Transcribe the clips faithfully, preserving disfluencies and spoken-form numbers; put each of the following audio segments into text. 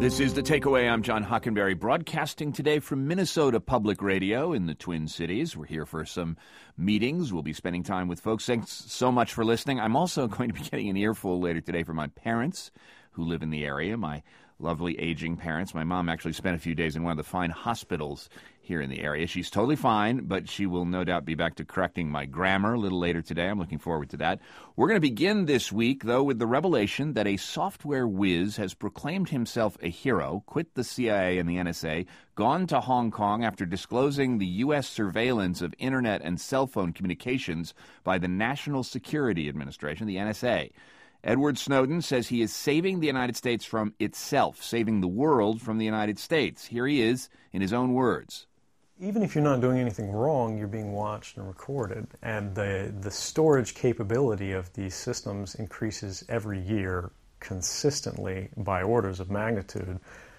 This is The Takeaway. I'm John Hockenberry, broadcasting today from Minnesota Public Radio in the Twin Cities. We're here for some meetings. We'll be spending time with folks. Thanks so much for listening. I'm also going to be getting an earful later today from my parents who live in the area, my lovely aging parents. My mom actually spent a few days in one of the fine hospitals here in the area. She's totally fine, but she will no doubt be back to correcting my grammar a little later today. I'm looking forward to that. We're going to begin this week, though, with the revelation that a software whiz has proclaimed himself a hero, quit the C I A and the N S A, gone to Hong Kong after disclosing the U S surveillance of Internet and cell phone communications by the National Security Administration, the N S A. Edward Snowden says he is saving the United States from itself, saving the world from the United States. Here he is in his own words. Even if you're not doing anything wrong, you're being watched and recorded. And the, the storage capability of these systems increases every year consistently by orders of magnitude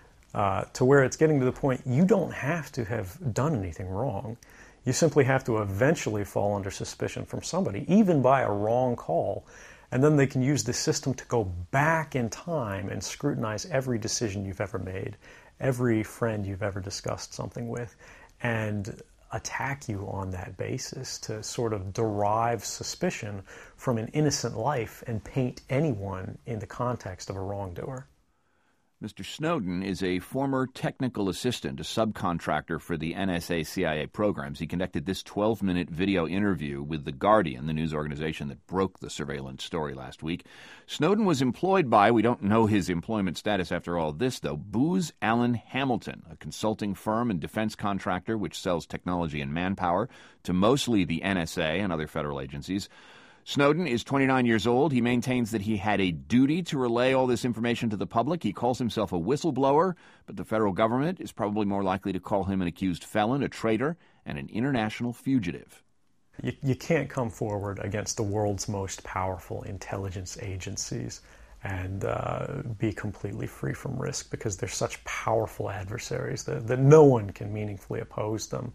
uh, to where it's getting to the point you don't have to have done anything wrong. You simply have to eventually fall under suspicion from somebody, even by a wrong call. And then they can use the system to go back in time and scrutinize every decision you've ever made, every friend you've ever discussed something with, and attack you on that basis to sort of derive suspicion from an innocent life and paint anyone in the context of a wrongdoer. Mister Snowden is a former technical assistant, a subcontractor for the N S A C I A programs. He conducted this twelve-minute video interview with The Guardian, the news organization that broke the surveillance story last week. Snowden was employed by, we don't know his employment status after all this, though, Booz Allen Hamilton, a consulting firm and defense contractor which sells technology and manpower to mostly the N S A and other federal agencies. Snowden is twenty-nine years old. He maintains that he had a duty to relay all this information to the public. He calls himself a whistleblower, but the federal government is probably more likely to call him an accused felon, a traitor, and an international fugitive. You, you can't come forward against the world's most powerful intelligence agencies and uh, be completely free from risk because they're such powerful adversaries that, that no one can meaningfully oppose them.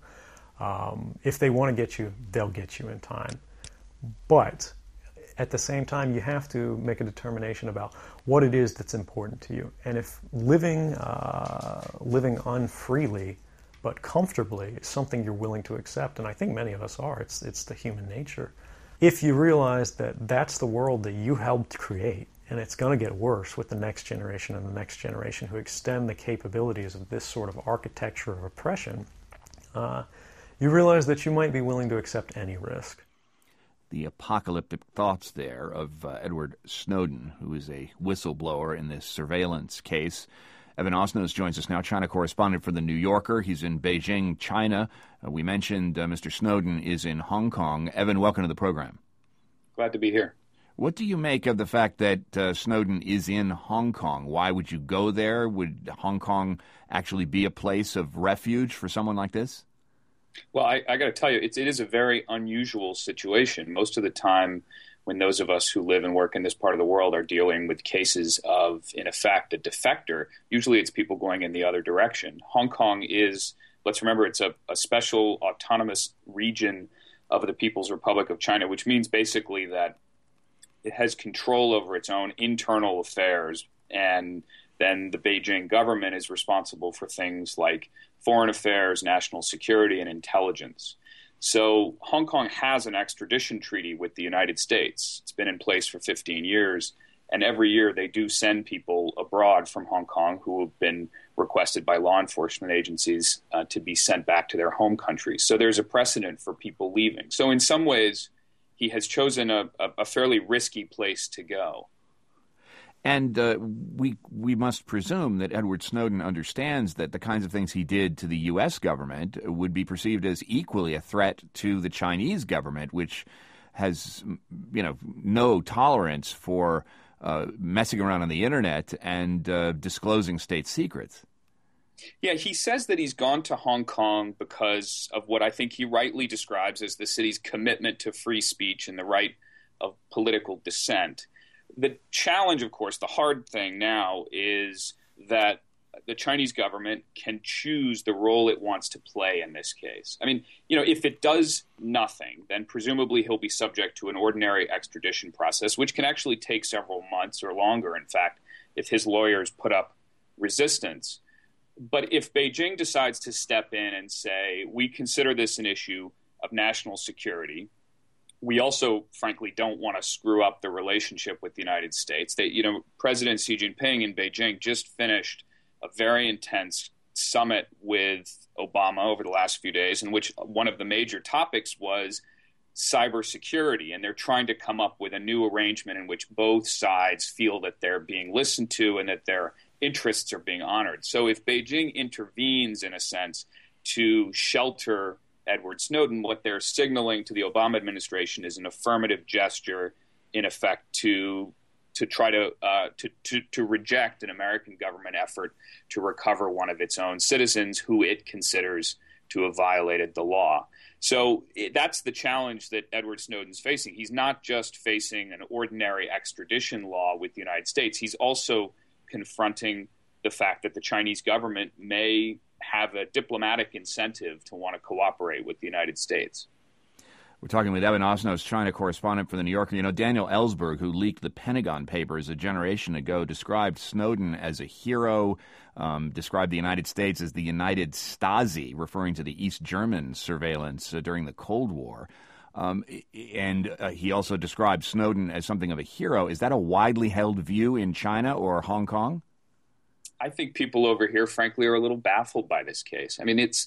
Um, if they want to get you, they'll get you in time. But at the same time, you have to make a determination about what it is that's important to you. And if living uh, living unfreely but comfortably is something you're willing to accept, and I think many of us are, it's it's the human nature. If you realize that that's the world that you helped create, and it's going to get worse with the next generation and the next generation who extend the capabilities of this sort of architecture of oppression, uh, you realize that you might be willing to accept any risk. The apocalyptic thoughts there of uh, Edward Snowden, who is a whistleblower in this surveillance case. Evan Osnos joins us now, China correspondent for The New Yorker. He's in Beijing, China. Uh, we mentioned uh, Mister Snowden is in Hong Kong. Evan, welcome to the program. Glad to be here. What do you make of the fact that uh, Snowden is in Hong Kong? Why would you go there? Would Hong Kong actually be a place of refuge for someone like this? Well, I, I got to tell you, it's, it is a very unusual situation. Most of the time, when those of us who live and work in this part of the world are dealing with cases of, in effect, a defector, usually it's people going in the other direction. Hong Kong is, let's remember, it's a, a special autonomous region of the People's Republic of China, which means basically that it has control over its own internal affairs, and then the Beijing government is responsible for things like foreign affairs, national security, and intelligence. So Hong Kong has an extradition treaty with the United States. It's been in place for fifteen years, and every year they do send people abroad from Hong Kong who have been requested by law enforcement agencies uh, to be sent back to their home countries. So there's a precedent for people leaving. So in some ways, he has chosen a, a, a fairly risky place to go. And uh, we we must presume that Edward Snowden understands that the kinds of things he did to the U S government would be perceived as equally a threat to the Chinese government, which has, you know, no tolerance for uh, messing around on the Internet and uh, disclosing state secrets. Yeah, he says that he's gone to Hong Kong because of what I think he rightly describes as the city's commitment to free speech and the right of political dissent. The challenge, of course, the hard thing now is that the Chinese government can choose the role it wants to play in this case. I mean, you know, if it does nothing, then presumably he'll be subject to an ordinary extradition process, which can actually take several months or longer. In fact, if his lawyers put up resistance. But if Beijing decides to step in and say, we consider this an issue of national security, we also, frankly, don't want to screw up the relationship with the United States. That, you know, President Xi Jinping in Beijing just finished a very intense summit with Obama over the last few days, in which one of the major topics was cybersecurity. And they're trying to come up with a new arrangement in which both sides feel that they're being listened to and that their interests are being honored. So if Beijing intervenes, in a sense, to shelter Edward Snowden, what they're signaling to the Obama administration is an affirmative gesture, in effect, to to try to, uh, to to to reject an American government effort to recover one of its own citizens who it considers to have violated the law. So it, that's the challenge that Edward Snowden's facing. He's not just facing an ordinary extradition law with the United States. He's also confronting the fact that the Chinese government may have a diplomatic incentive to want to cooperate with the United States. We're talking with Evan Osnos, China correspondent for The New Yorker. You know, Daniel Ellsberg, who leaked the Pentagon Papers a generation ago, described Snowden as a hero, um, described the United States as the United Stasi, referring to the East German surveillance uh, during the Cold War. Um, and uh, he also described Snowden as something of a hero. Is that a widely held view in China or Hong Kong? I think people over here, frankly, are a little baffled by this case. I mean, it's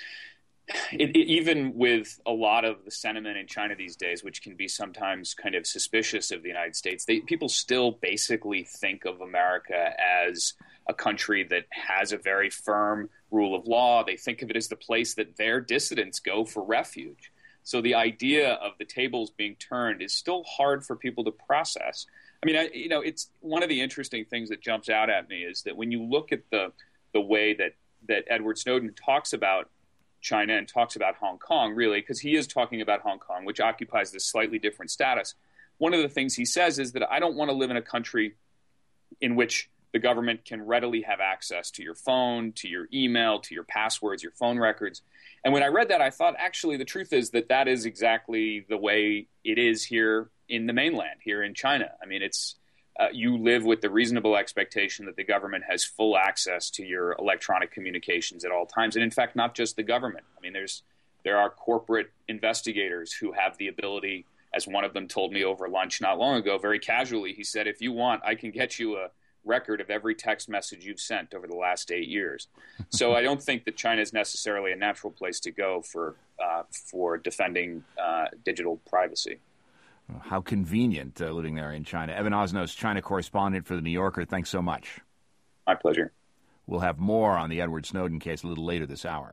it, it, even with a lot of the sentiment in China these days, which can be sometimes kind of suspicious of the United States, they, people still basically think of America as a country that has a very firm rule of law. They think of it as the place that their dissidents go for refuge. So the idea of the tables being turned is still hard for people to process. I mean, I, you know, it's one of the interesting things that jumps out at me is that when you look at the the way that, that Edward Snowden talks about China and talks about Hong Kong, really, because he is talking about Hong Kong, which occupies this slightly different status. One of the things he says is that I don't want to live in a country in which the government can readily have access to your phone, to your email, to your passwords, your phone records. And when I read that, I thought, actually, the truth is that that is exactly the way it is here in the mainland, here in China. I mean, it's uh, you live with the reasonable expectation that the government has full access to your electronic communications at all times. And in fact, not just the government. I mean, there's there are corporate investigators who have the ability, as one of them told me over lunch not long ago, very casually, he said, if you want, I can get you a record of every text message you've sent over the last eight years. So I don't think that China is necessarily a natural place to go for uh, for defending uh, digital privacy. How convenient uh, living there in China. Evan Osnos, China correspondent for The New Yorker. Thanks so much. My pleasure. We'll have more on the Edward Snowden case a little later this hour.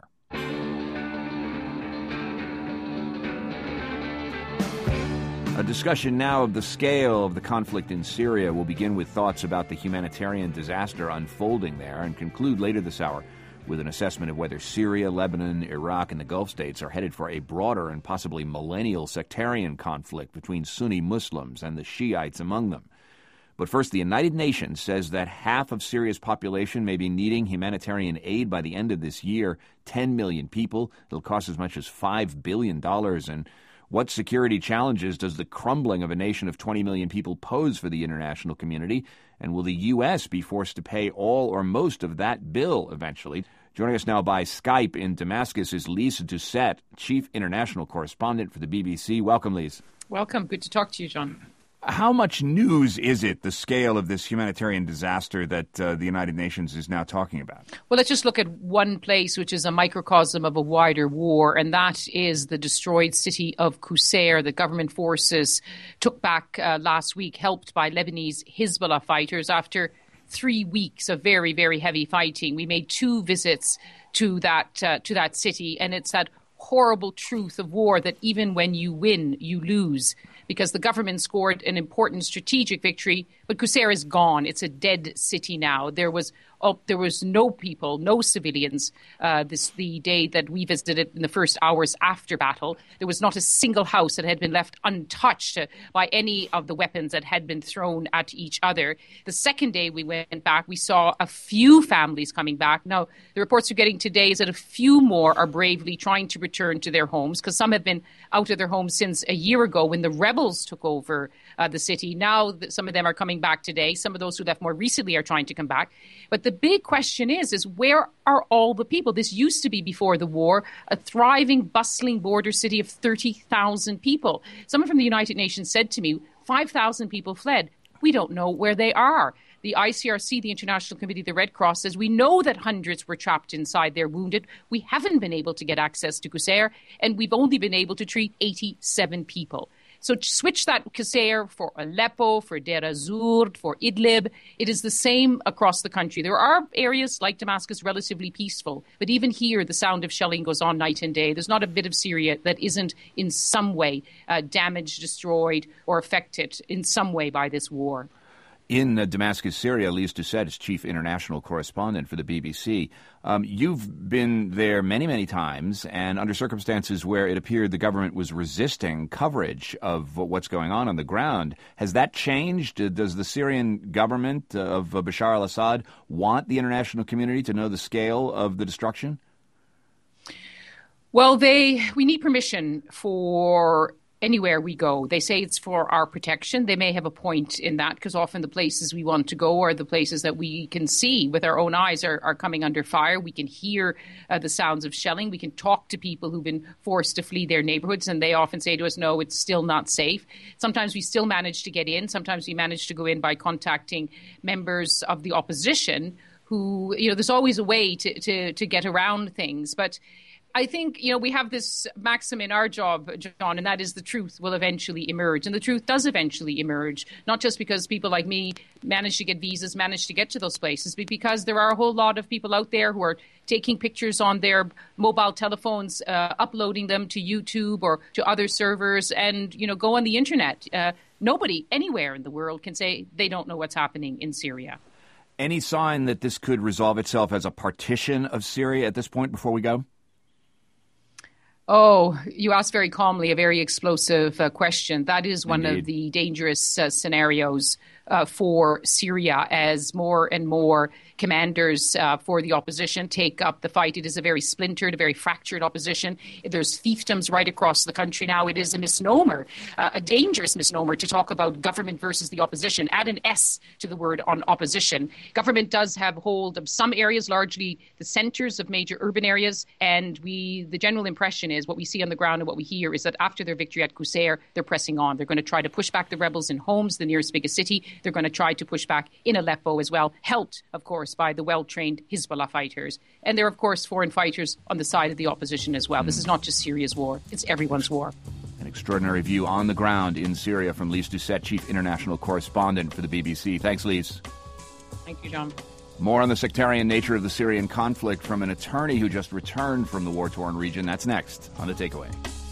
A discussion now of the scale of the conflict in Syria. Will begin with thoughts about the humanitarian disaster unfolding there and conclude later this hour with an assessment of whether Syria, Lebanon, Iraq, and the Gulf states are headed for a broader and possibly millennial sectarian conflict between Sunni Muslims and the Shiites among them. But first, the United Nations says that half of Syria's population may be needing humanitarian aid by the end of this year. ten million people. It'll cost as much as five billion dollars. And what security challenges does the crumbling of a nation of twenty million people pose for the international community? And will the U S be forced to pay all or most of that bill eventually? Joining us now by Skype in Damascus is Lise Doucette, Chief International Correspondent for the B B C. Welcome, Lise. Welcome. Good to talk to you, John. How much news is it, the scale of this humanitarian disaster that uh, the United Nations is now talking about? Well, let's just look at one place, which is a microcosm of a wider war, and that is the destroyed city of Qusair. The government forces took back uh, last week, helped by Lebanese Hezbollah fighters after three weeks of very, very heavy fighting. We made two visits to that uh, to that city, and it's that horrible truth of war that even when you win, you lose, because the government scored an important strategic victory, but Qusair is gone. It's a dead city now. There was oh, there was no people, no civilians uh, this the day that we visited it in the first hours after battle. There was not a single house that had been left untouched uh, by any of the weapons that had been thrown at each other. The second day we went back, we saw a few families coming back. Now, the reports we're getting today is that a few more are bravely trying to return to their homes, because some have been out of their homes since a year ago when the rebels rebels took over uh, the city. Now some of them are coming back today. Some of those who left more recently are trying to come back. But the big question is, is where are all the people? This used to be, before the war, a thriving, bustling border city of thirty thousand people. Someone from the United Nations said to me, five thousand people fled. We don't know where they are. The I C R C, the International Committee of the Red Cross, says we know that hundreds were trapped inside. They're wounded. We haven't been able to get access to Qusair, and we've only been able to treat eighty-seven people. So switch that Qusair for Aleppo, for Deir ez-Zor, for Idlib. It is the same across the country. There are areas like Damascus relatively peaceful, but even here the sound of shelling goes on night and day. There's not a bit of Syria that isn't in some way uh, damaged, destroyed, or affected in some way by this war. In uh, Damascus, Syria, Lise Doucet is chief international correspondent for the B B C. Um, you've been there many, many times, and under circumstances where it appeared the government was resisting coverage of what's going on on the ground. Has that changed? Uh, does the Syrian government uh, of uh, Bashar al-Assad want the international community to know the scale of the destruction? Well, they we need permission for anywhere we go. They say it's for our protection. They may have a point in that, because often the places we want to go are the places that we can see with our own eyes are, are coming under fire. We can hear uh, the sounds of shelling. We can talk to people who've been forced to flee their neighborhoods, and they often say to us, no, it's still not safe. Sometimes we still manage to get in. Sometimes we manage to go in by contacting members of the opposition who, you know, there's always a way to, to, to get around things. But I think, you know, we have this maxim in our job, John, and that is the truth will eventually emerge. And the truth does eventually emerge, not just because people like me manage to get visas, manage to get to those places, but because there are a whole lot of people out there who are taking pictures on their mobile telephones, uh, uploading them to YouTube or to other servers, and, you know, go on the internet. Uh, nobody anywhere in the world can say they don't know what's happening in Syria. Any sign that this could resolve itself as a partition of Syria at this point before we go? Oh, you asked very calmly a very explosive uh, question. That is one Indeed. of the dangerous uh, scenarios uh, for Syria, as more and more commanders uh, for the opposition take up the fight. It is a very splintered, a very fractured opposition. There's fiefdoms right across the country now. It is a misnomer, uh, a dangerous misnomer to talk about government versus the opposition. Add an S to the word on opposition. Government does have hold of some areas, largely the centers of major urban areas, and we the general impression is what we see on the ground and what we hear is that after their victory at Qusair, they're pressing on. They're going to try to push back the rebels in Homs, the nearest biggest city. They're going to try to push back in Aleppo as well, helped, of course, by the well-trained Hezbollah fighters. And there are, of course, foreign fighters on the side of the opposition as well. Mm. This is not just Syria's war. It's everyone's war. An extraordinary view on the ground in Syria from Lise Doucet, chief international correspondent for the B B C. Thanks, Lise. Thank you, John. More on the sectarian nature of the Syrian conflict from an attorney who just returned from the war-torn region. That's next on The Takeaway.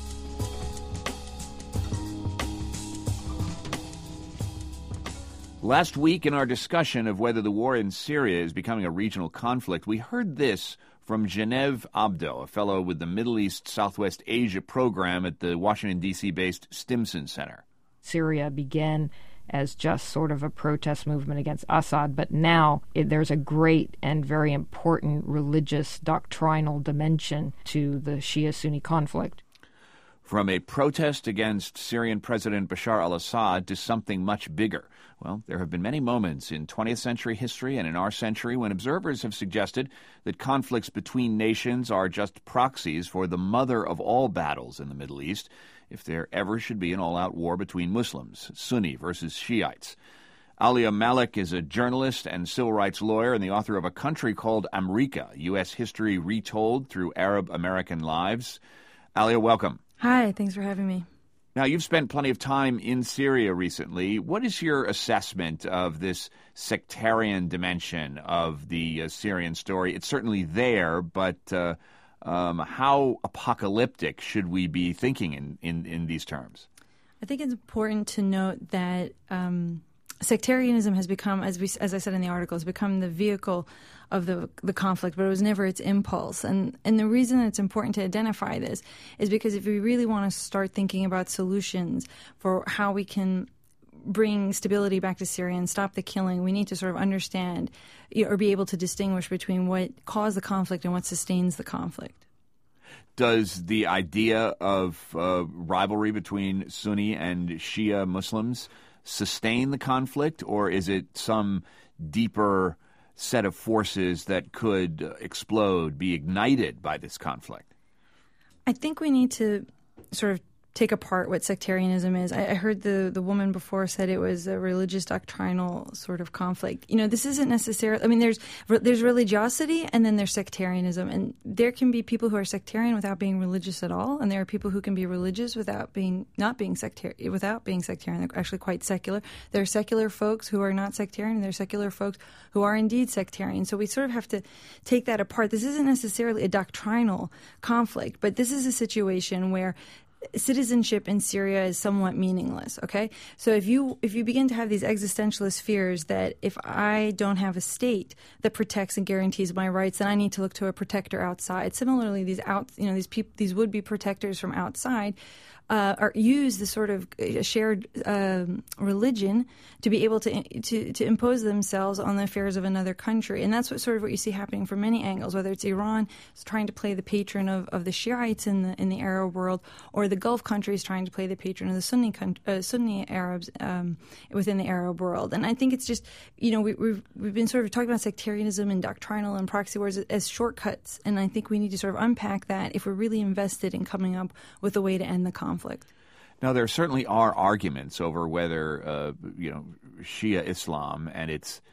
Last week, in our discussion of whether the war in Syria is becoming a regional conflict, we heard this from Genev Abdo, a fellow with the Middle East Southwest Asia program at the Washington, D C-based Stimson Center. Syria began as just sort of a protest movement against Assad, but now it, there's a great and very important religious doctrinal dimension to the Shia-Sunni conflict. From a protest against Syrian President Bashar al-Assad to something much bigger. Well, there have been many moments in twentieth century history and in our century when observers have suggested that conflicts between nations are just proxies for the mother of all battles in the Middle East, if there ever should be an all-out war between Muslims, Sunni versus Shiites. Alia Malik is a journalist and civil rights lawyer and the author of A Country Called Amrika, U S History Retold Through Arab-American Lives. Alia, welcome. Hi, thanks for having me. Now, you've spent plenty of time in Syria recently. What is your assessment of this sectarian dimension of the uh, Syrian story? It's certainly there, but uh, um, how apocalyptic should we be thinking in, in, in these terms? I think it's important to note that um, sectarianism has become, as we, as I said in the article, has become the vehicle of the the conflict, but it was never its impulse. And and the reason it's important to identify this is because if we really want to start thinking about solutions for how we can bring stability back to Syria and stop the killing, we need to sort of understand or be able to distinguish between what caused the conflict and what sustains the conflict. does the idea of uh, rivalry between Sunni and Shia Muslims sustain the conflict, or is it some deeper set of forces that could explode, be ignited by this conflict? I think we need to sort of take apart what sectarianism is. I, I heard the, the woman before said it was a religious doctrinal sort of conflict. You know, this isn't necessarily, I mean, there's there's religiosity and then there's sectarianism. And there can be people who are sectarian without being religious at all. And there are people who can be religious without being, not being sectarian, without being sectarian. They're actually quite secular. There are secular folks who are not sectarian, and there are secular folks who are indeed sectarian. So we sort of have to take that apart. This isn't necessarily a doctrinal conflict, but this is a situation where citizenship in Syria is somewhat meaningless, okay? So if you if you begin to have these existentialist fears that if I don't have a state that protects and guarantees my rights, then I need to look to a protector outside. Similarly, these out you know these people these would-be protectors from outside uh, are use the sort of shared um, religion to be able to, to to impose themselves on the affairs of another country, and that's what sort of what you see happening from many angles. Whether it's Iran is trying to play the patron of, of the Shiites in the in the Arab world, or the Gulf countries trying to play the patron of the Sunni uh, Sunni Arabs um, within the Arab world. And I think it's just, you know, we, we've we've been sort of talking about sectarianism and doctrinal and proxy wars as, as shortcuts, and I think we need to sort of unpack that if we're really invested in coming up with a way to end the conflict. Now, there certainly are arguments over whether, uh, you know, Shia Islam and its,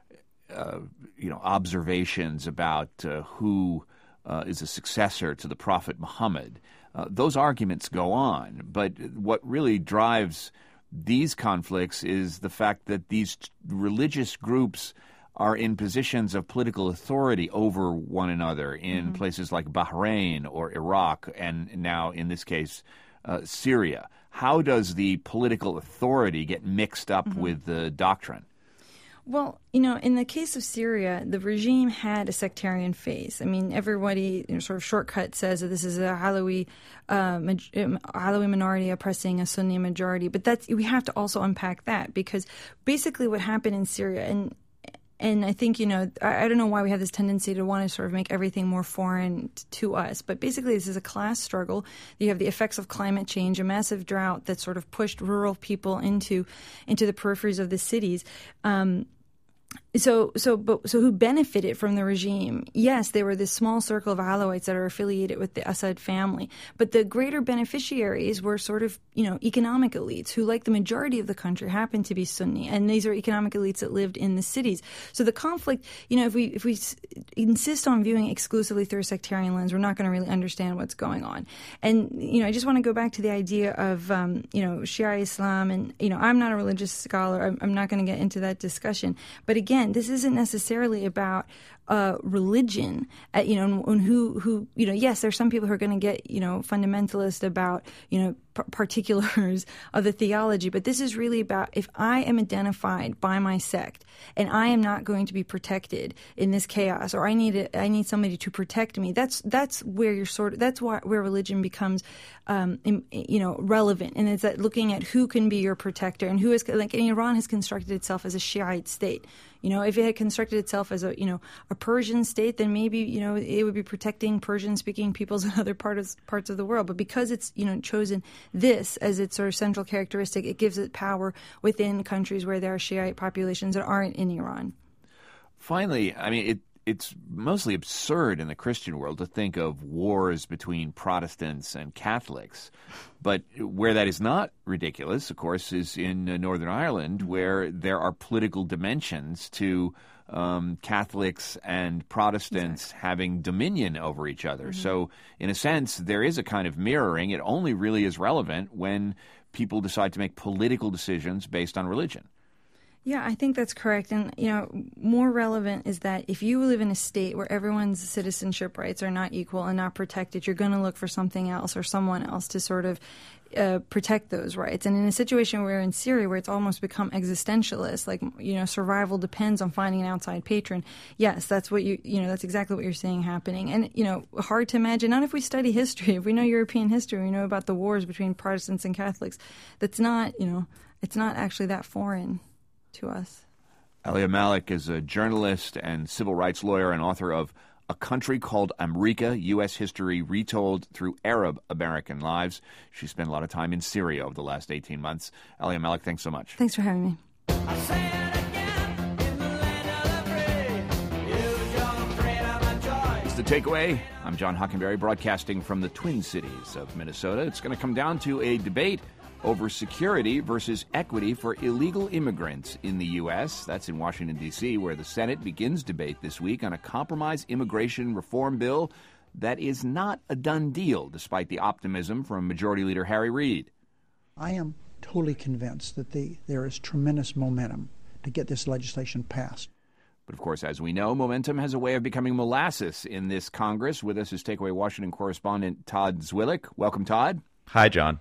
uh, you know, observations about uh, who uh, is a successor to the Prophet Muhammad. Uh, those arguments go on, but what really drives these conflicts is the fact that these t- religious groups are in positions of political authority over one another in mm-hmm. places like Bahrain or Iraq, and now, in this case, uh, Syria. How does the political authority get mixed up mm-hmm. with the doctrine? Well, you know, in the case of Syria, the regime had a sectarian face. I mean, everybody, you know, sort of shortcut says that this is a Alawi, uh, Alawi minority oppressing a Sunni majority. But that's we have to also unpack that, because basically what happened in Syria, and And I think, you know, I, I don't know why we have this tendency to want to sort of make everything more foreign t- to us. But basically, this is a class struggle. You have the effects of climate change, a massive drought that sort of pushed rural people into into the peripheries of the cities. Um, So, so, but, so who benefited from the regime? Yes, there were this small circle of Alawites that are affiliated with the Assad family, but the greater beneficiaries were sort of, you know, economic elites who, like the majority of the country, happened to be Sunni, and these are economic elites that lived in the cities. So the conflict, you know, if we if we insist on viewing exclusively through a sectarian lens, we're not going to really understand what's going on. And you know, I just want to go back to the idea of, um, you know, Shia Islam, and you know, I'm not a religious scholar. I'm, I'm not going to get into that discussion, but again, this isn't necessarily about uh, religion, uh, you know, and who, who, you know, yes, there's some people who are going to get, you know, fundamentalist about, you know, p- particulars of the theology, but this is really about if I am identified by my sect and I am not going to be protected in this chaos, or I need a, I need somebody to protect me. That's that's where you're sort of that's why where religion becomes, um, in, you know, relevant, and it's that looking at who can be your protector and who is, like, Iran has constructed itself as a Shiite state. You know, if it had constructed itself as a, you know, a Persian state, then maybe, you know, it would be protecting Persian-speaking peoples in other parts parts of the world. But because it's, you know, chosen this as its sort of central characteristic, it gives it power within countries where there are Shiite populations that aren't in Iran. Finally, I mean, it, it's mostly absurd in the Christian world to think of wars between Protestants and Catholics. But where that is not ridiculous, of course, is in uh, Northern Ireland, where there are political dimensions to um, Catholics and Protestants exactly. having dominion over each other. Mm-hmm. So, in a sense, there is a kind of mirroring. It only really is relevant when people decide to make political decisions based on religion. Yeah, I think that's correct. And, you know, more relevant is that if you live in a state where everyone's citizenship rights are not equal and not protected, you're going to look for something else or someone else to sort of uh, protect those rights. And in a situation where in Syria, where it's almost become existentialist, like, you know, survival depends on finding an outside patron. Yes, that's what you, you know, that's exactly what you're seeing happening. And, you know, hard to imagine, not if we study history, if we know European history, we know about the wars between Protestants and Catholics. That's not, you know, it's not actually that foreign to us. Alia Malik is a journalist and civil rights lawyer and author of A Country Called Amrika, U S History Retold Through Arab American Lives. She spent a lot of time in Syria over the last eighteen months. Alia Malik, thanks so much. Thanks for having me. The Takeaway. I'm John Hockenberry, broadcasting from the Twin Cities of Minnesota. It's going to come down to a debate over security versus equity for illegal immigrants in the U S. That's in Washington, D C, where the Senate begins debate this week on a compromise immigration reform bill that is not a done deal, despite the optimism from Majority Leader Harry Reid. I am totally convinced that the, there is tremendous momentum to get this legislation passed. But, of course, as we know, momentum has a way of becoming molasses in this Congress. With us is Takeaway Washington correspondent Todd Zwillich. Welcome, Todd. Hi, John.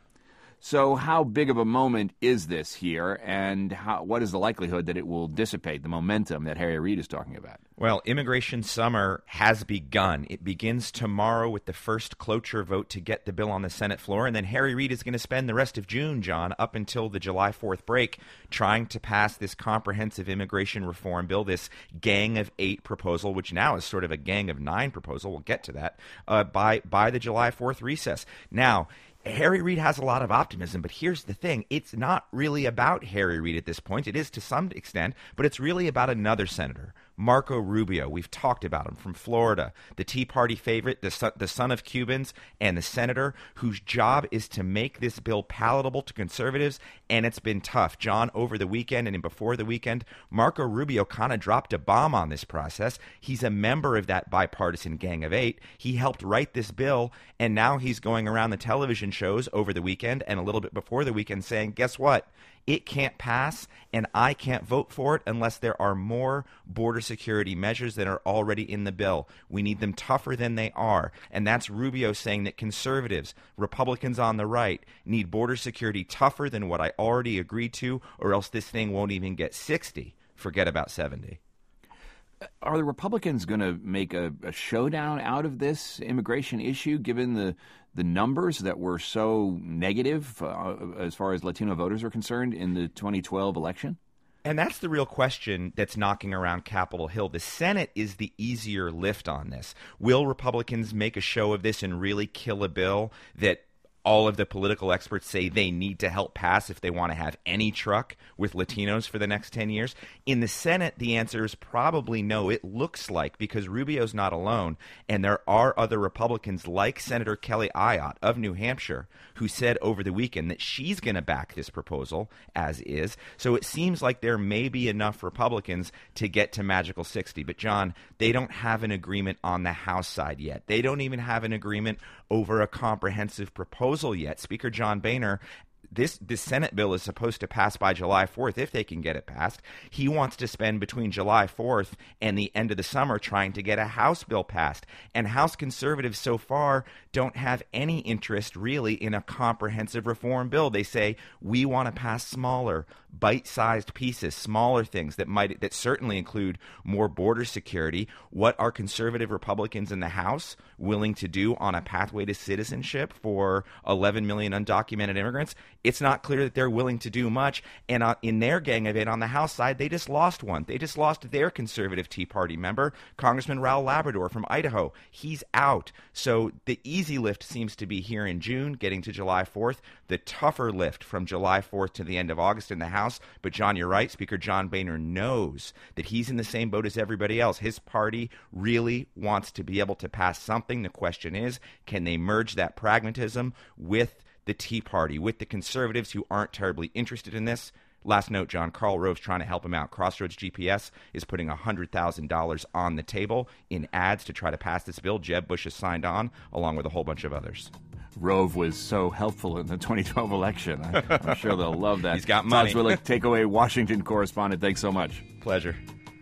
So how big of a moment is this here, and how, what is the likelihood that it will dissipate the momentum that Harry Reid is talking about? Well, immigration summer has begun. It begins tomorrow with the first cloture vote to get the bill on the Senate floor, and then Harry Reid is going to spend the rest of June, John, up until the July fourth break, trying to pass this comprehensive immigration reform bill, this Gang of Eight proposal, which now is sort of a Gang of Nine proposal. We'll get to that, uh, by, by the July fourth recess. Now, Harry Reid has a lot of optimism, but here's the thing. It's not really about Harry Reid at this point. It is to some extent, but it's really about another senator, Marco Rubio. We've talked about him, from Florida, the Tea Party favorite, the son, the son of Cubans, and the senator whose job is to make this bill palatable to conservatives, and it's been tough. John, over the weekend and before the weekend, Marco Rubio kind of dropped a bomb on this process. He's a member of that bipartisan Gang of Eight. He helped write this bill, and now he's going around the television shows over the weekend and a little bit before the weekend saying, guess what? It can't pass, and I can't vote for it unless there are more border security measures that are already in the bill. We need them tougher than they are. And that's Rubio saying that conservatives, Republicans on the right, need border security tougher than what I already agreed to, or else this thing won't even get sixty. Forget about seventy. Are the Republicans going to make a, a showdown out of this immigration issue, given the the numbers that were so negative uh, as far as Latino voters are concerned in the twenty twelve election? And that's the real question that's knocking around Capitol Hill. The Senate is the easier lift on this. Will Republicans make a show of this and really kill a bill that all of the political experts say they need to help pass if they want to have any truck with Latinos for the next ten years? In the Senate, the answer is probably no. It looks like, because Rubio's not alone, and there are other Republicans like Senator Kelly Ayotte of New Hampshire, who said over the weekend that she's going to back this proposal as is. So it seems like there may be enough Republicans to get to magical sixty. But, John, they don't have an agreement on the House side yet. They don't even have an agreement over a comprehensive proposal yet. Speaker John Boehner, this this Senate bill is supposed to pass by July fourth, if they can get it passed. He wants to spend between July fourth and the end of the summer trying to get a House bill passed. And House conservatives so far don't have any interest really in a comprehensive reform bill. They say, we want to pass smaller, bite-sized pieces, smaller things that might that certainly include more border security. What are conservative Republicans in the House willing to do on a pathway to citizenship for eleven million undocumented immigrants? It's not clear that they're willing to do much. And uh, in their Gang of Eight on the House side, they just lost one. They just lost their conservative Tea Party member, Congressman Raul Labrador from Idaho. He's out. So the easy lift seems to be here in June, getting to July fourth. The tougher lift from July fourth to the end of August in the House. But, John, you're right. Speaker John Boehner knows that he's in the same boat as everybody else. His party really wants to be able to pass something. The question is, can they merge that pragmatism with the Tea Party, with the conservatives who aren't terribly interested in this? Last note, John, Karl Rove's trying to help him out. Crossroads G P S is putting one hundred thousand dollars on the table in ads to try to pass this bill. Jeb Bush has signed on, along with a whole bunch of others. Rove was so helpful in the twenty twelve election. I, I'm sure they'll love that. He's got money. Todd Zwillich, Takeaway Washington correspondent. Thanks so much. Pleasure.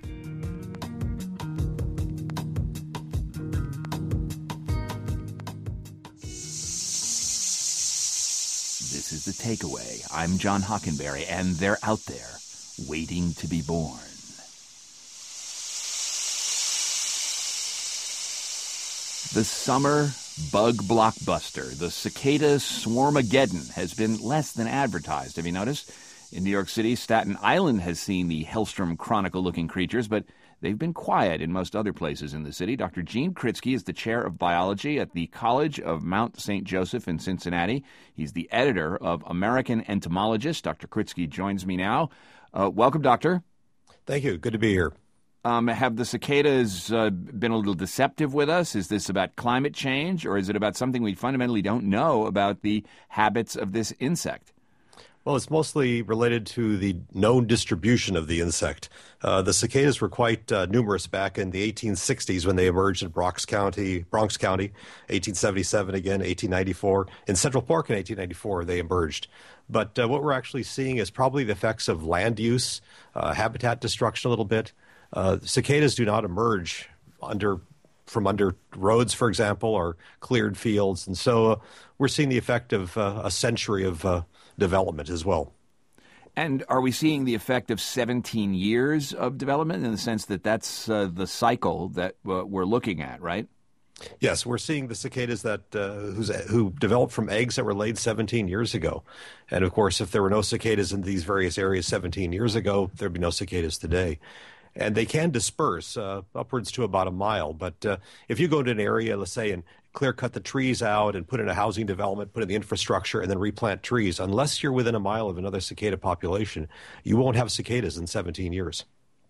This is The Takeaway. I'm John Hockenberry, and they're out there waiting to be born. The summer bug blockbuster, the cicada Swarmageddon, has been less than advertised. Have you noticed? In New York City, Staten Island has seen the Hellstrom Chronicle-looking creatures, but they've been quiet in most other places in the city. Doctor Gene Kritsky is the chair of biology at the College of Mount Saint Joseph in Cincinnati. He's the editor of American Entomologist. Doctor Kritsky joins me now. Uh, welcome, Doctor. Thank you. Good to be here. Um, have the cicadas uh, been a little deceptive with us? Is this about climate change, or is it about something we fundamentally don't know about the habits of this insect? Well, it's mostly related to the known distribution of the insect. Uh, the cicadas were quite uh, numerous back in the eighteen sixties when they emerged in Bronx County, Bronx County, eighteen seventy-seven again, eighteen ninety-four. In Central Park in eighteen ninety-four, they emerged. But uh, what we're actually seeing is probably the effects of land use, uh, habitat destruction a little bit. Uh, cicadas do not emerge under from under roads, for example, or cleared fields. And so uh, we're seeing the effect of uh, a century of uh, development as well. And are we seeing the effect of seventeen years of development in the sense that that's uh, the cycle that uh, we're looking at, right? Yes, we're seeing the cicadas that uh, who's, who developed from eggs that were laid seventeen years ago. And, of course, if there were no cicadas in these various areas seventeen years ago, there'd be no cicadas today. And they can disperse uh, upwards to about a mile. But uh, if you go to an area, let's say, and clear cut the trees out and put in a housing development, put in the infrastructure, and then replant trees, unless you're within a mile of another cicada population, you won't have cicadas in seventeen years.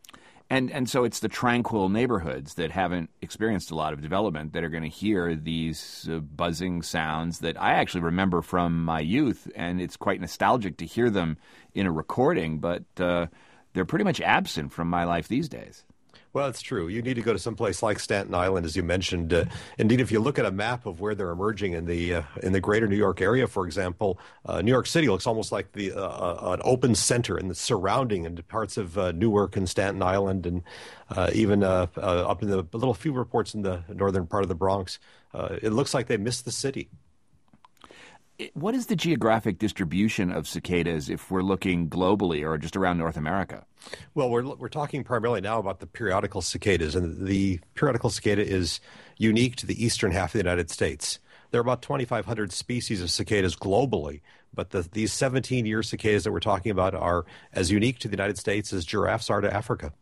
And and so it's the tranquil neighborhoods that haven't experienced a lot of development that are going to hear these uh, buzzing sounds that I actually remember from my youth, and it's quite nostalgic to hear them in a recording, but uh, they're pretty much absent from my life these days. Well, it's true. You need to go to some place like Staten Island, as you mentioned. Uh, indeed, if you look at a map of where they're emerging in the uh, in the greater New York area, for example, uh, New York City looks almost like the uh, an open center and the surrounding and parts of uh, Newark and Staten Island, and uh, even uh, uh, up in the little few reports in the northern part of the Bronx. Uh, it looks like they missed the city. What is the geographic distribution of cicadas if we're looking globally or just around North America? Well, we're we're talking primarily now about the periodical cicadas, and the periodical cicada is unique to the eastern half of the United States. There are about twenty-five hundred species of cicadas globally, but the, these seventeen-year cicadas that we're talking about are as unique to the United States as giraffes are to Africa.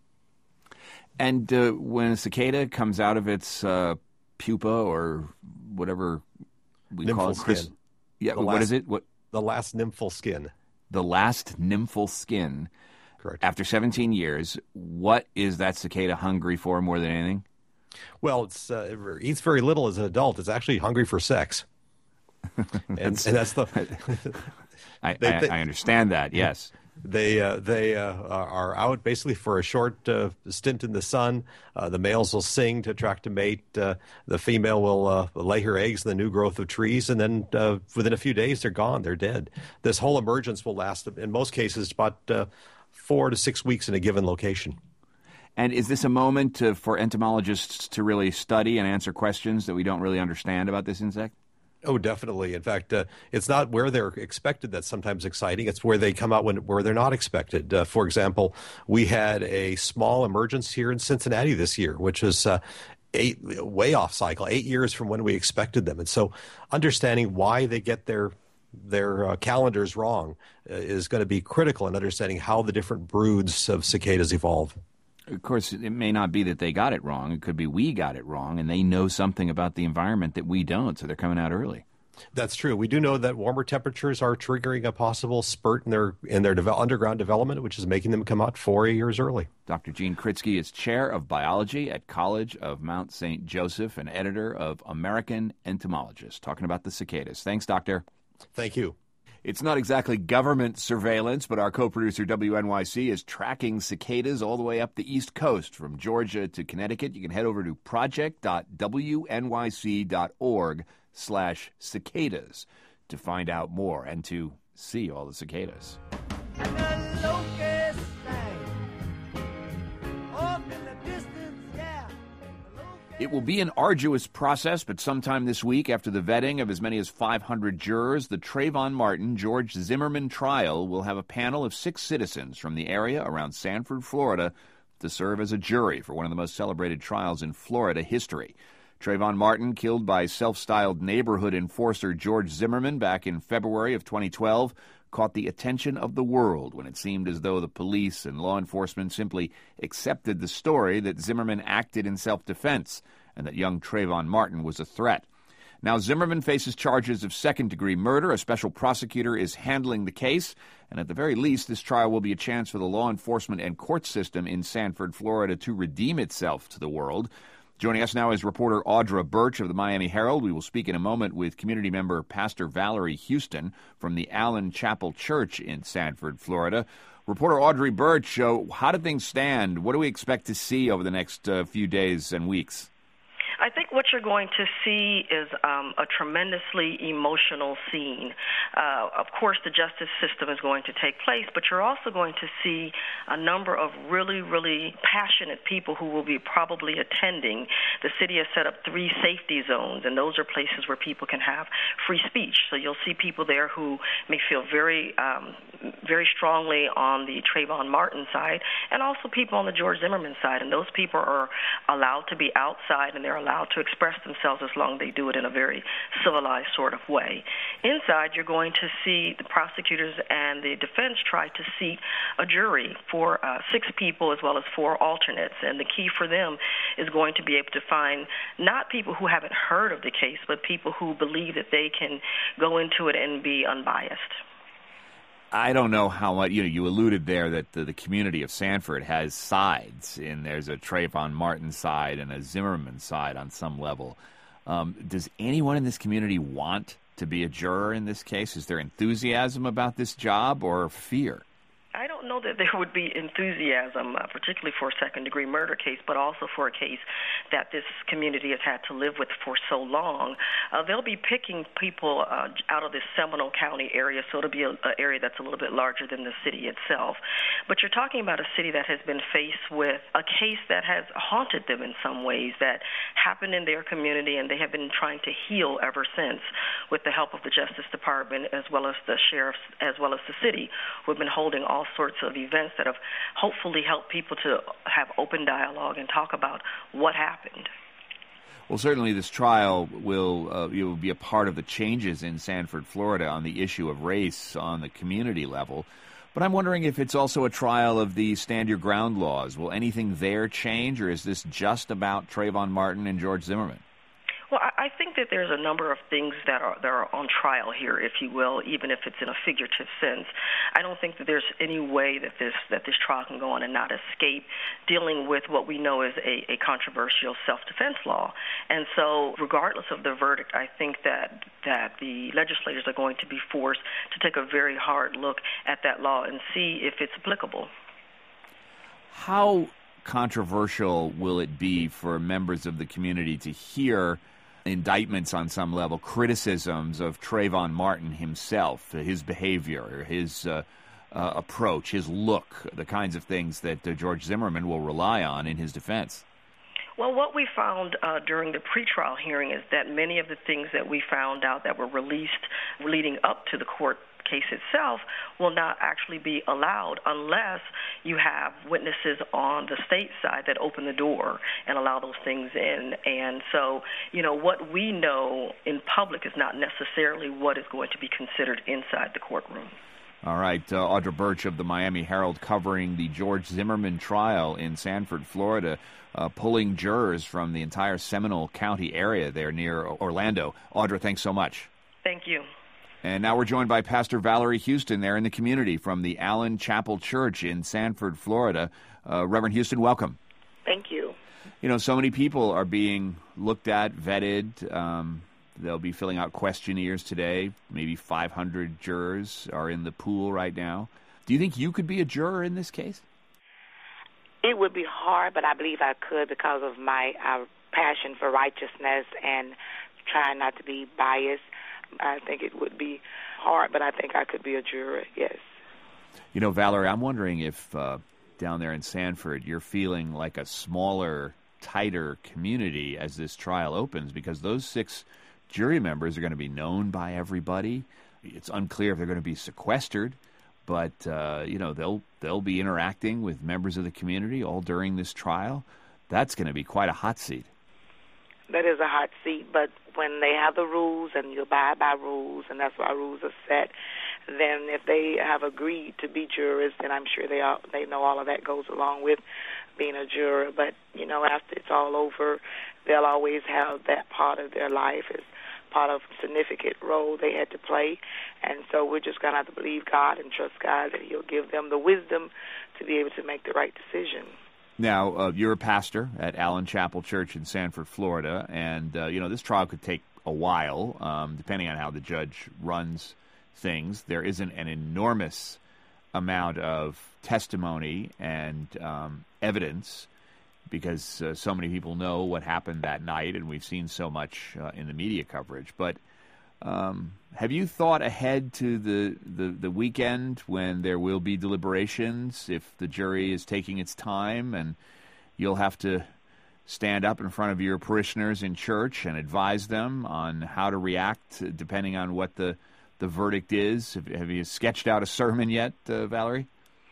And uh, when a cicada comes out of its uh, pupa or whatever we Nymphal call it, Chris, skin. Yeah, the what last, is it? What the last nymphal skin? The last nymphal skin. Correct. After seventeen years, what is that cicada hungry for more than anything? Well, it's uh, it eats very little as an adult. It's actually hungry for sex, and, and that's the. I, they, I, they, I understand that. Yes. They uh, they uh, are out basically for a short uh, stint in the sun. Uh, the males will sing to attract a mate. Uh, the female will uh, lay her eggs in the new growth of trees, and then uh, within a few days they're gone. They're dead. This whole emergence will last, in most cases, about uh, four to six weeks in a given location. And is this a moment uh, for entomologists to really study and answer questions that we don't really understand about this insect? Oh, definitely. In fact, uh, it's not where they're expected that's sometimes exciting. It's where they come out when where they're not expected. Uh, for example, we had a small emergence here in Cincinnati this year, which was uh, eight way off cycle, eight years from when we expected them. And so understanding why they get their their uh, calendars wrong uh, is going to be critical in understanding how the different broods of cicadas evolve. Of course, it may not be that they got it wrong. It could be we got it wrong, and they know something about the environment that we don't, so they're coming out early. That's true. We do know that warmer temperatures are triggering a possible spurt in their in their de- underground development, which is making them come out four years early. Doctor Gene Kritsky is chair of biology at College of Mount Saint Joseph and editor of American Entomologist, talking about the cicadas. Thanks, Doctor. Thank you. It's not exactly government surveillance, but our co-producer W N Y C is tracking cicadas all the way up the East Coast from Georgia to Connecticut. You can head over to project dot w n y c dot org slash cicadas to find out more and to see all the cicadas. And the locust sang off in the distance, yeah. It will be an arduous process, but sometime this week, after the vetting of as many as five hundred jurors, the Trayvon Martin, George Zimmerman trial will have a panel of six citizens from the area around Sanford, Florida, to serve as a jury for one of the most celebrated trials in Florida history. Trayvon Martin, killed by self-styled neighborhood enforcer George Zimmerman back in February of twenty twelve, caught the attention of the world when it seemed as though the police and law enforcement simply accepted the story that Zimmerman acted in self-defense and that young Trayvon Martin was a threat. Now, Zimmerman faces charges of second-degree murder. A special prosecutor is handling the case, and at the very least, this trial will be a chance for the law enforcement and court system in Sanford, Florida, to redeem itself to the world. Joining us now is reporter Audra Birch of the Miami Herald. We will speak in a moment with community member Pastor Valerie Houston from the Allen Chapel Church in Sanford, Florida. Reporter Audrey Birch, uh, how do things stand? What do we expect to see over the next uh, few days and weeks? I think what you're going to see is um, a tremendously emotional scene. Uh, of course, the justice system is going to take place, but you're also going to see a number of really, really passionate people who will be probably attending. The city has set up three safety zones, and those are places where people can have free speech. So you'll see people there who may feel very, um, very strongly on the Trayvon Martin side, and also people on the George Zimmerman side. And those people are allowed to be outside, and they're allowed to express themselves as long as they do it in a very civilized sort of way. Inside, you're going to see the prosecutors and the defense try to seat a jury for uh, six people as well as four alternates. And the key for them is going to be able to find not people who haven't heard of the case, but people who believe that they can go into it and be unbiased. I don't know how much, you know, you alluded there that the, the community of Sanford has sides, and there's a Trayvon Martin side and a Zimmerman side on some level. Um, does anyone in this community want to be a juror in this case? Is there enthusiasm about this job or fear? I don't know that there would be enthusiasm, uh, particularly for a second-degree murder case, but also for a case that this community has had to live with for so long. Uh, they'll be picking people uh, out of this Seminole County area, so it'll be an area that's a little bit larger than the city itself. But you're talking about a city that has been faced with a case that has haunted them in some ways, that happened in their community, and they have been trying to heal ever since with the help of the Justice Department as well as the sheriffs as well as the city, who have been holding all sorts of events that have hopefully helped people to have open dialogue and talk about what happened. Well, certainly this trial will, uh, will be a part of the changes in Sanford, Florida on the issue of race on the community level. But I'm wondering if it's also a trial of the stand your ground laws. Will anything there change, or is this just about Trayvon Martin and George Zimmerman? Well, I think that there's a number of things that are that are on trial here, if you will, even if it's in a figurative sense. I don't think that there's any way that this that this trial can go on and not escape dealing with what we know is a, a controversial self-defense law. And so regardless of the verdict, I think that that the legislators are going to be forced to take a very hard look at that law and see if it's applicable. How controversial will it be for members of the community to hear indictments on some level, criticisms of Trayvon Martin himself, his behavior, his uh, uh, approach, his look, the kinds of things that uh, George Zimmerman will rely on in his defense? Well, what we found uh, during the pretrial hearing is that many of the things that we found out that were released leading up to the court case itself will not actually be allowed unless you have witnesses on the state side that open the door and allow those things in. And so, you know, what we know in public is not necessarily what is going to be considered inside the courtroom. All right, uh, Audra Birch of the Miami Herald covering the George Zimmerman trial in Sanford, Florida, uh, pulling jurors from the entire Seminole County area there near Orlando. Audra, thanks so much. Thank you. And now we're joined by Pastor Valerie Houston there in the community from the Allen Chapel Church in Sanford, Florida. Uh, Reverend Houston, welcome. Thank you. You know, so many people are being looked at, vetted. Um, they'll be filling out questionnaires today. Maybe five hundred jurors are in the pool right now. Do you think you could be a juror in this case? It would be hard, but I believe I could because of my uh, passion for righteousness and trying not to be biased. I think it would be hard, but I think I could be a juror, yes. You know, Valerie, I'm wondering if uh, down there in Sanford you're feeling like a smaller, tighter community as this trial opens, because those six jury members are going to be known by everybody. It's unclear if they're going to be sequestered, but, uh, you know, they'll, they'll be interacting with members of the community all during this trial. That's going to be quite a hot seat. That is a hot seat, but when they have the rules and you abide by rules, and that's why rules are set, then if they have agreed to be jurors, then I'm sure they all, they know all of that goes along with being a juror. But, you know, after it's all over, they'll always have that part of their life as part of a significant role they had to play. And so we're just going to have to believe God and trust God that he'll give them the wisdom to be able to make the right decision. Now, uh, you're a pastor at Allen Chapel Church in Sanford, Florida, and, uh, you know, this trial could take a while, um, depending on how the judge runs things. There isn't an enormous amount of testimony and um, evidence because uh, so many people know what happened that night, and we've seen so much uh, in the media coverage. But um, have you thought ahead to the, the, the weekend when there will be deliberations, if the jury is taking its time and you'll have to stand up in front of your parishioners in church and advise them on how to react depending on what the, the verdict is? Have, have you sketched out a sermon yet, uh, Valerie?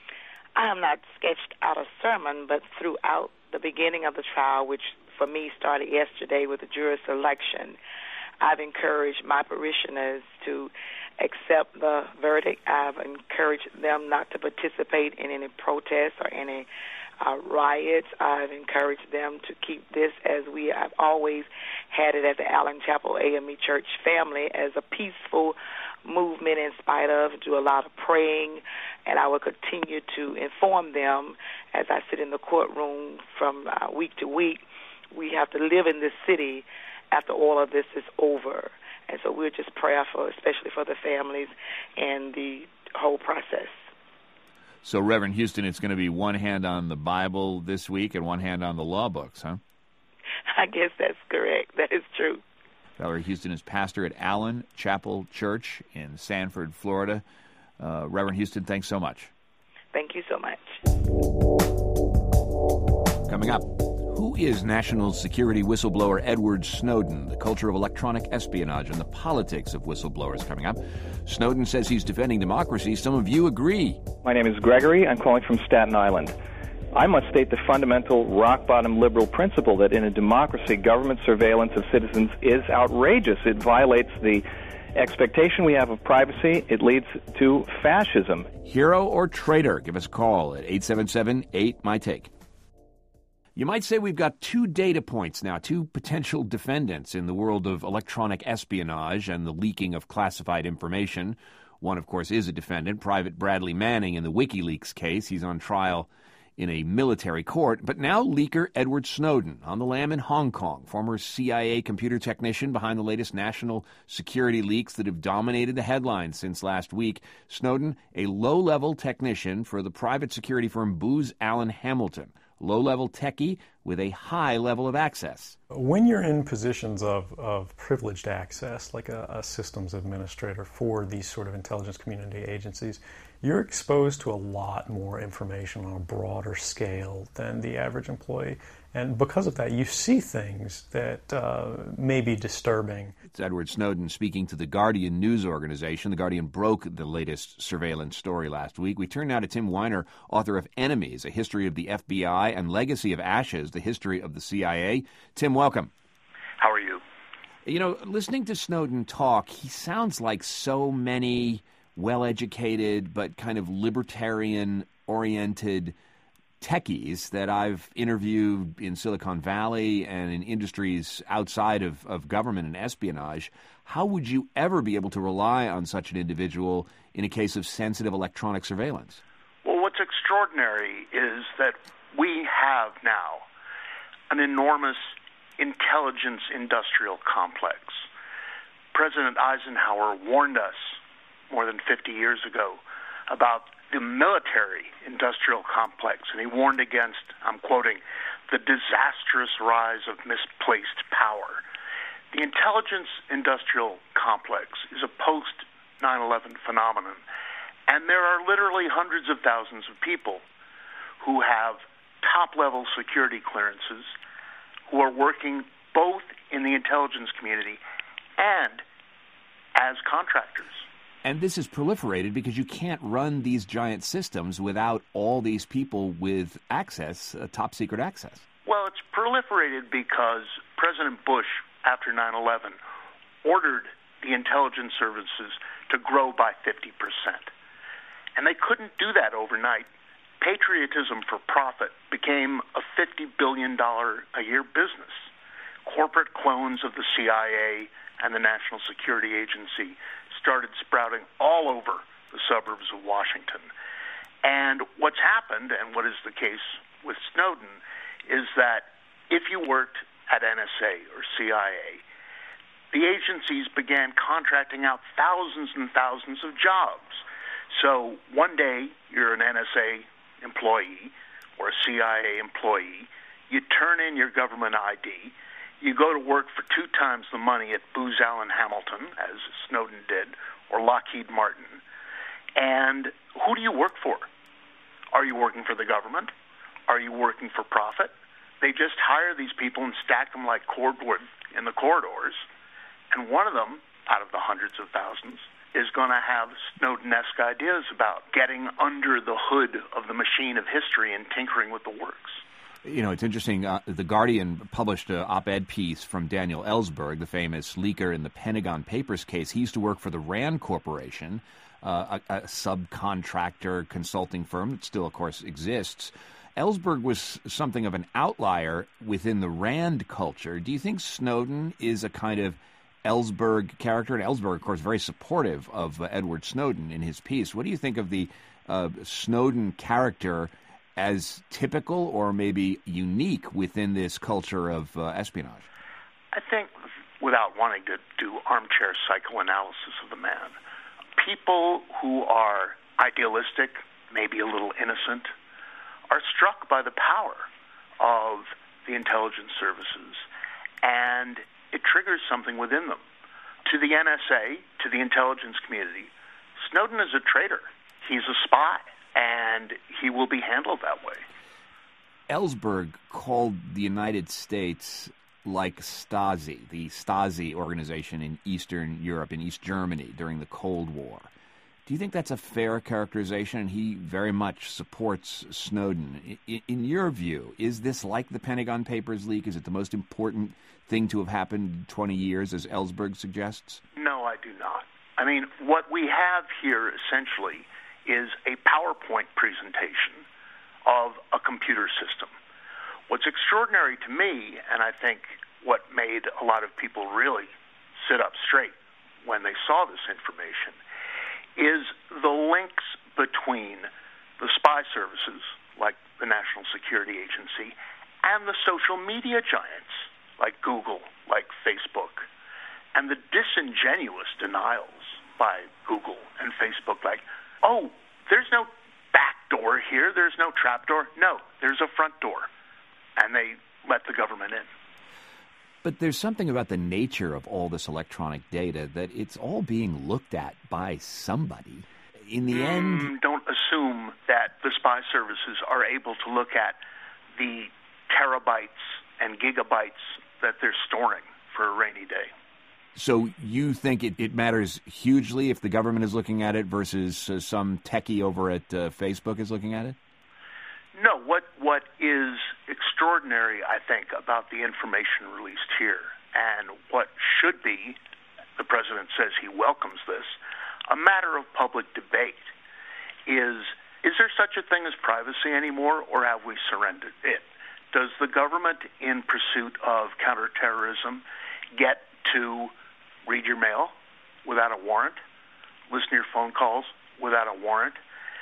I have not sketched out a sermon, but throughout the beginning of the trial, which for me started yesterday with the juror selection, I've encouraged my parishioners to accept the verdict. I've encouraged them not to participate in any protests or any uh, riots. I've encouraged them to keep this as we have always had it at the Allen Chapel A M E Church family, as a peaceful movement in spite of, do a lot of praying, and I will continue to inform them as I sit in the courtroom from uh, week to week. We have to live in this city after all of this is over. And so we're just prayerful, especially for the families and the whole process. So, Reverend Houston, it's going to be one hand on the Bible this week and one hand on the law books, huh? I guess that's correct. That is true. Valerie Houston is pastor at Allen Chapel Church in Sanford, Florida. Uh, Reverend Houston, thanks so much. Thank you so much. Coming up, who is national security whistleblower Edward Snowden? The culture of electronic espionage and the politics of whistleblowers coming up. Snowden says he's defending democracy. Some of you agree. My name is Gregory. I'm calling from Staten Island. I must state the fundamental rock-bottom liberal principle that in a democracy, government surveillance of citizens is outrageous. It violates the expectation we have of privacy. It leads to fascism. Hero or traitor? Give us a call at eight seven seven, eight, M Y, TAKE. You might say we've got two data points now, two potential defendants in the world of electronic espionage and the leaking of classified information. One, of course, is a defendant, Private Bradley Manning, in the WikiLeaks case. He's on trial in a military court. But now leaker Edward Snowden, on the lam in Hong Kong, former C I A computer technician behind the latest national security leaks that have dominated the headlines since last week. Snowden, a low-level technician for the private security firm Booz Allen Hamilton. Low-level techie with a high level of access. When you're in positions of, of privileged access, like a, a systems administrator for these sort of intelligence community agencies, you're exposed to a lot more information on a broader scale than the average employee. And because of that, you see things that uh, may be disturbing. It's Edward Snowden speaking to the Guardian news organization. The Guardian broke the latest surveillance story last week. We turn now to Tim Weiner, author of Enemies, A History of the F B I, and Legacy of Ashes, The History of the C I A. Tim, welcome. How are you? You know, listening to Snowden talk, he sounds like so many well-educated but kind of libertarian-oriented techies that I've interviewed in Silicon Valley and in industries outside of, of government and espionage. How would you ever be able to rely on such an individual in a case of sensitive electronic surveillance? Well, what's extraordinary is that we have now an enormous intelligence industrial complex. President Eisenhower warned us more than fifty years ago about the military industrial complex, and he warned against, I'm quoting, the disastrous rise of misplaced power. The intelligence industrial complex is a post nine eleven phenomenon, and there are literally hundreds of thousands of people who have top-level security clearances who are working both in the intelligence community and as contractors. And this is proliferated because you can't run these giant systems without all these people with access, uh, top-secret access. Well, it's proliferated because President Bush, after nine eleven, ordered the intelligence services to grow by fifty percent. And they couldn't do that overnight. Patriotism for profit became a fifty billion dollars a year business. Corporate clones of the C I A and the National Security Agency started sprouting all over the suburbs of Washington. And what's happened, and what is the case with Snowden, is that if you worked at N S A or C I A, the agencies began contracting out thousands and thousands of jobs. So one day you're an N S A employee or a C I A employee, you turn in your government I D, you go to work for two times the money at Booz Allen Hamilton, as Snowden did, or Lockheed Martin, and who do you work for? Are you working for the government? Are you working for profit? They just hire these people and stack them like cordwood in the corridors, and one of them, out of the hundreds of thousands, is going to have Snowden-esque ideas about getting under the hood of the machine of history and tinkering with the works. You know, it's interesting. Uh, the Guardian published an op-ed piece from Daniel Ellsberg, the famous leaker in the Pentagon Papers case. He used to work for the RAND Corporation, uh, a, a subcontractor consulting firm that still, of course, exists. Ellsberg was something of an outlier within the RAND culture. Do you think Snowden is a kind of Ellsberg character? And Ellsberg, of course, very supportive of uh, Edward Snowden in his piece. What do you think of the uh, Snowden character as typical or maybe unique within this culture of uh, espionage? I think, without wanting to do armchair psychoanalysis of the man, people who are idealistic, maybe a little innocent, are struck by the power of the intelligence services, and it triggers something within them. To the N S A, to the intelligence community, Snowden is a traitor. He's a spy, and he will be handled that way. Ellsberg called the United States like Stasi, the Stasi organization in Eastern Europe, in East Germany during the Cold War. Do you think that's a fair characterization? And he very much supports Snowden. In, in your view, is this like the Pentagon Papers leak? Is it the most important thing to have happened in twenty years, as Ellsberg suggests? No, I do not. I mean, what we have here essentially is a PowerPoint presentation of a computer system. What's extraordinary to me, and I think what made a lot of people really sit up straight when they saw this information, is the links between the spy services, like the National Security Agency, and the social media giants, like Google, like Facebook, and the disingenuous denials by Google and Facebook, like, oh, there's no back door here, there's no trap door. No, there's a front door, and they let the government in. But there's something about the nature of all this electronic data that it's all being looked at by somebody. In the mm, end... Don't assume that the spy services are able to look at the terabytes and gigabytes that they're storing for a rainy day. So you think it, it matters hugely if the government is looking at it versus uh, some techie over at uh, Facebook is looking at it? No, what what is extraordinary, I think, about the information released here, and what should be, the president says he welcomes this, a matter of public debate, is, is there such a thing as privacy anymore, or have we surrendered it? Does the government, in pursuit of counterterrorism, get to read your mail without a warrant, listen to your phone calls without a warrant?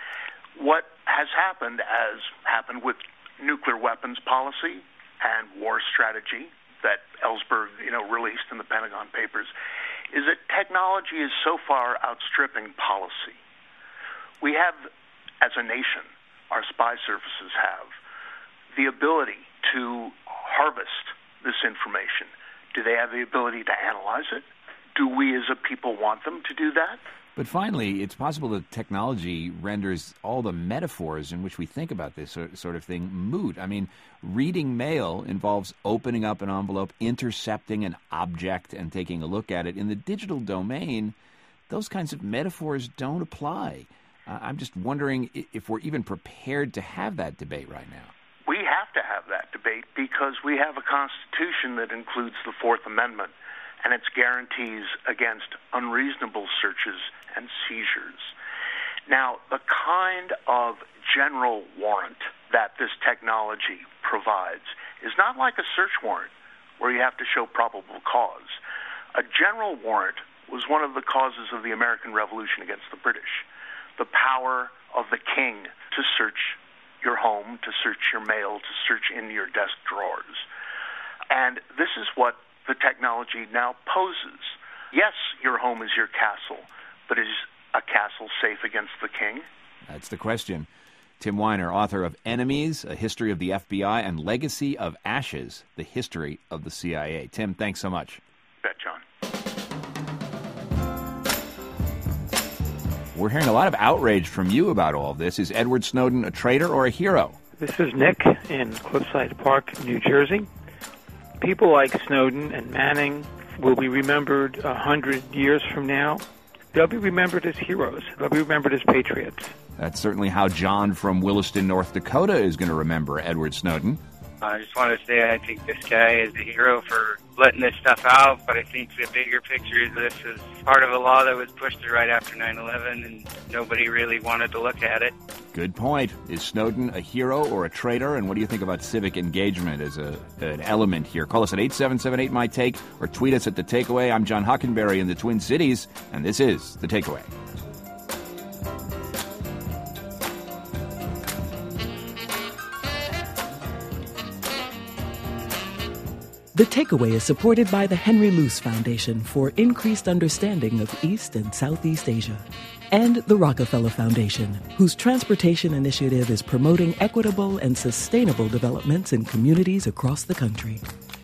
What has happened, as happened with nuclear weapons policy and war strategy that Ellsberg, you know, released in the Pentagon Papers, is that technology is so far outstripping policy. We have, as a nation, our spy services have, the ability to harvest this information. Do they have the ability to analyze it? Do we as a people want them to do that? But finally, it's possible that technology renders all the metaphors in which we think about this sort of thing moot. I mean, reading mail involves opening up an envelope, intercepting an object, and taking a look at it. In the digital domain, those kinds of metaphors don't apply. Uh, I'm just wondering if we're even prepared to have that debate right now. We have to have that debate because we have a Constitution that includes the Fourth Amendment and its guarantees against unreasonable searches and seizures. Now, the kind of general warrant that this technology provides is not like a search warrant where you have to show probable cause. A general warrant was one of the causes of the American Revolution against the British. The power of the king to search your home, to search your mail, to search in your desk drawers. And this is what the technology now poses. Yes, your home is your castle, but is a castle safe against the king? That's the question. Tim Weiner, author of Enemies, A History of the F B I, and Legacy of Ashes, The History of the C I A. Tim, thanks so much. Bet, John. We're hearing a lot of outrage from you about all of this. Is Edward Snowden a traitor or a hero? This is Nick in Cliffside Park, New Jersey. People like Snowden and Manning will be remembered a hundred years from now. They'll be remembered as heroes. They'll be remembered as patriots. That's certainly how John from Williston, North Dakota is going to remember Edward Snowden. I just want to say I think this guy is a hero for letting this stuff out, but I think the bigger picture is this is part of a law that was pushed through right after nine eleven, and nobody really wanted to look at it. Good point. Is Snowden a hero or a traitor? And what do you think about civic engagement as a, an element here? Call us at eight seven seven eight, M Y Take or tweet us at The Takeaway. I'm John Hockenberry in the Twin Cities, and this is The Takeaway. The Takeaway is supported by the Henry Luce Foundation for increased understanding of East and Southeast Asia, and the Rockefeller Foundation, whose transportation initiative is promoting equitable and sustainable developments in communities across the country.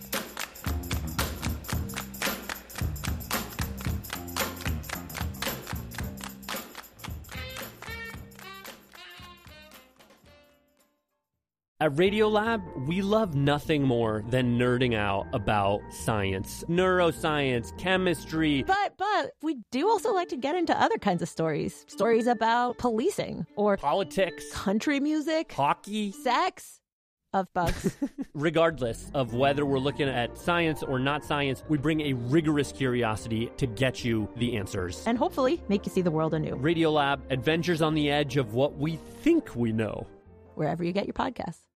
At Radiolab, we love nothing more than nerding out about science, neuroscience, chemistry. But, but, we do also like to get into other kinds of stories. Stories about policing or politics, country music, hockey, sex, of bugs. Regardless of whether we're looking at science or not science, we bring a rigorous curiosity to get you the answers. And hopefully make you see the world anew. Radiolab, adventures on the edge of what we think we know. Wherever you get your podcasts.